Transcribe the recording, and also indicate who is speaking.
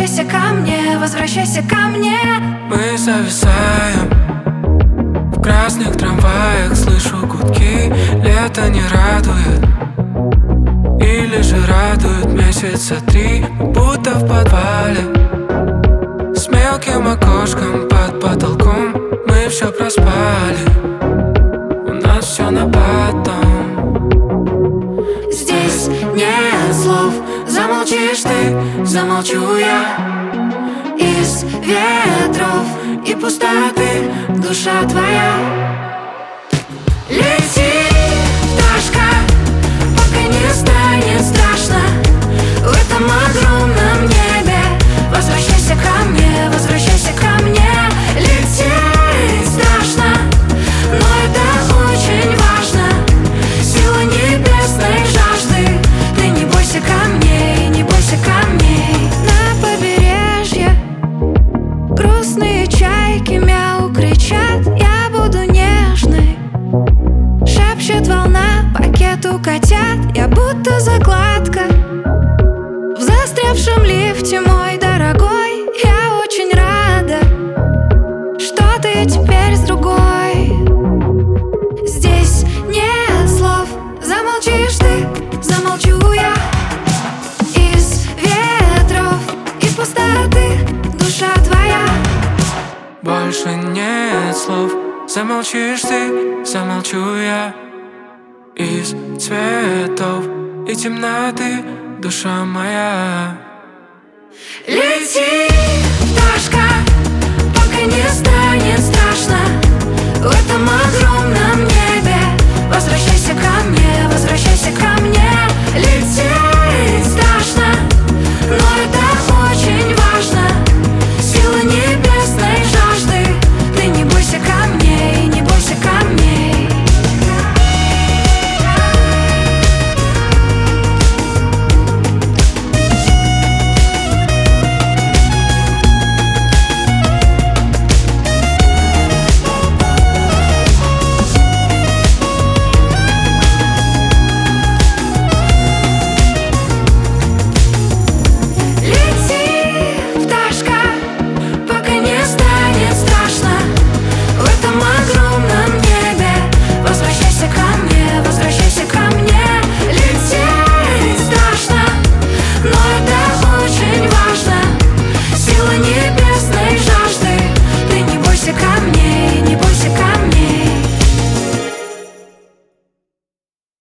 Speaker 1: возвращайся ко мне, возвращайся ко мне.
Speaker 2: Мы зависаем в красных трамваях, слышу гудки. Лето не радует, или же радует месяца 3. Будто в подвале с мелким окошком под потолком. Мы все проспали, у нас все на потом.
Speaker 1: Здесь нет слов, замолчишь ты, замолчу я. Из ветров и пустоты душа твоя. Лети, пташка, пока не станет страшно в этом огромном небе. Возвращайся ко мне, возвращайся ко мне. Лететь страшно, но это очень важно. Сила небесной жажды. Ты не бойся камней, не бойся камней. На побережье грустные чайки мяу кричат. Я буду нежной, шепчет волна пакету котят. Я будто закладка в застрявшем лифте, мой дорогой. Я очень рада, что ты теперь с другой. Здесь нет слов, замолчишь ты, замолчу я. Из ветров и пустоты душа твоя.
Speaker 2: Больше нет слов, замолчишь ты, замолчу я. Из цветов и темноты душа моя.
Speaker 1: Лети, пташка, пока не станет страшно в этом